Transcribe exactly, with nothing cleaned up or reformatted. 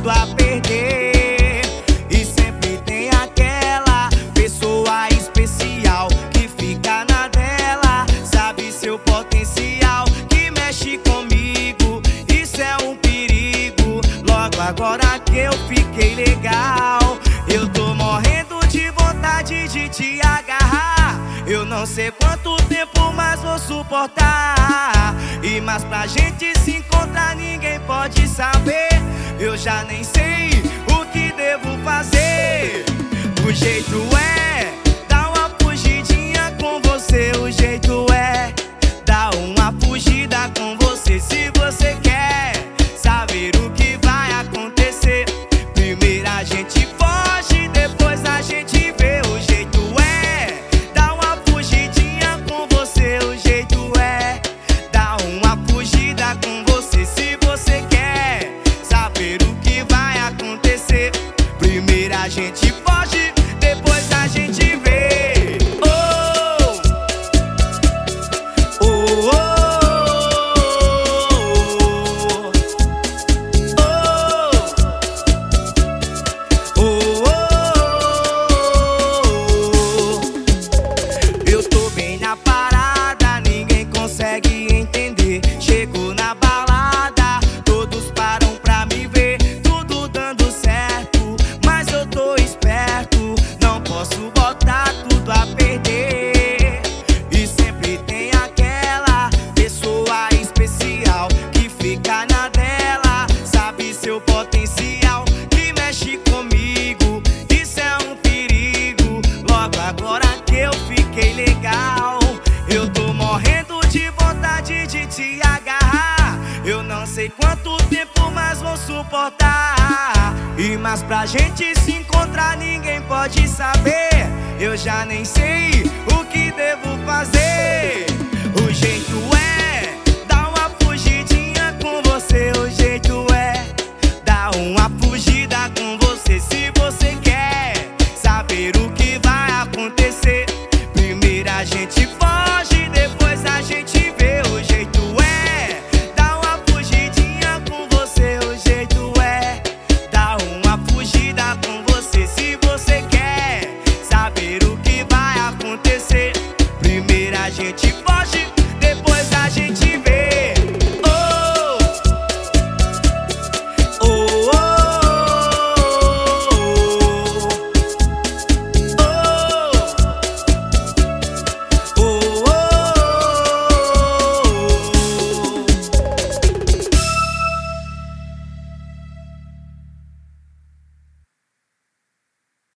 tudo a perder. E sempre tem aquela pessoa especial que fica na dela, sabe seu potencial, que mexe comigo. Isso é um perigo. Logo agora que eu fiquei legal, eu tô morrendo de vontade de te agarrar. Eu não sei quanto tempo mais vou suportar. E mas pra gente se encontrar ninguém pode saber. Eu já nem sei o que devo fazer. O jeito é dar uma fugidinha com você. O jeito é dar uma fugida com você. Se você quer saber o que vai acontecer, primeiro a gente foge, depois a gente vê. O jeito é dar uma fugidinha com você. O jeito é dar uma fugida com você. Se você quer saber o que vai acontecer, primeiro a gente foge, depois a gente vê. Oh, oh, oh. Parada, ninguém consegue entender. Chego na balada, todos param pra me ver. Tudo dando certo, mas eu tô esperto. Não posso botar tudo a perder. E sempre tem aquela pessoa especial que fica na dela, sabe seu potencial, que mexe comigo. Isso é um perigo. Logo agora que eu fiquei legal, eu tô morrendo de vontade de te agarrar. Eu não sei quanto tempo mais vou suportar. E mas pra gente se encontrar ninguém pode saber. Eu já nem sei o que devo fazer. O jeito é dar uma fugidinha com você. O jeito é dar uma fugida com você. Se você quer saber o que vai acontecer, primeiro a gente foge, depois a gente vê. O jeito é dar uma fugidinha com você. O jeito é dar uma fugida com você. Se você quer saber o que vai acontecer, primeiro a gente